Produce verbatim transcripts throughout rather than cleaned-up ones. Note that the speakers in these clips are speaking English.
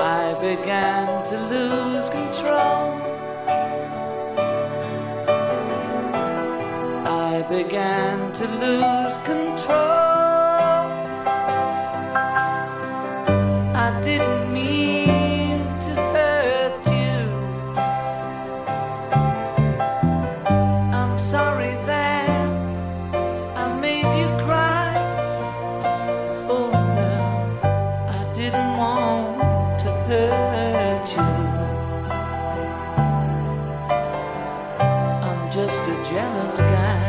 I began to lose control. I began to lose control. I didn't mean to hurt you. I'm sorry that I made you cry. Oh no, I didn't want to hurt you. I'm just a jealous guy.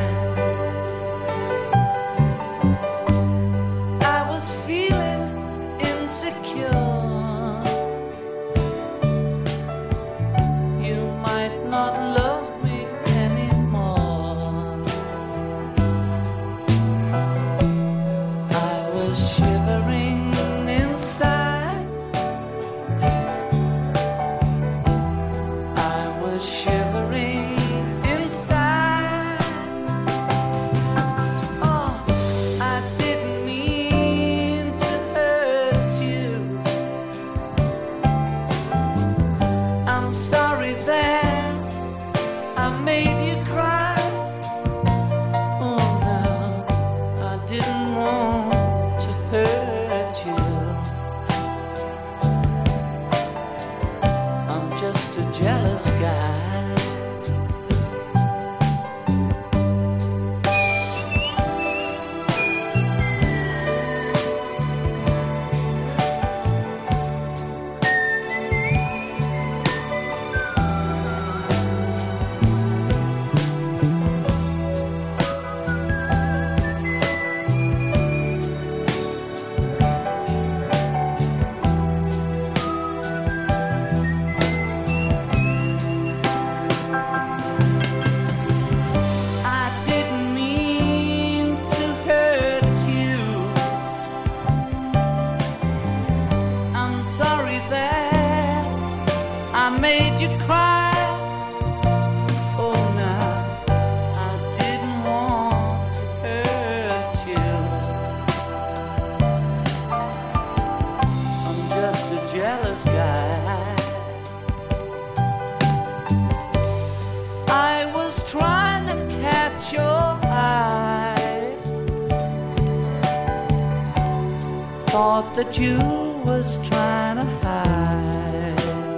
Thought that you was trying to hide.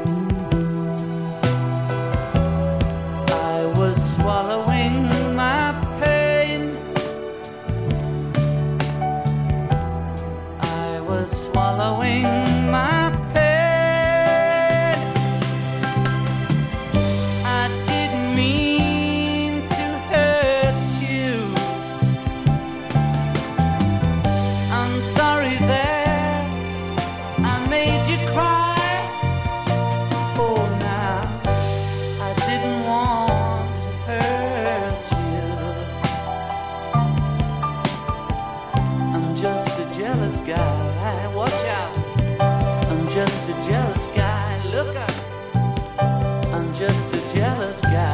I was swallowing my pain. I was swallowing my pain. I didn't mean to hurt you. I'm sorry that guy, watch out. I'm just a jealous guy. Look up. I'm just a jealous guy.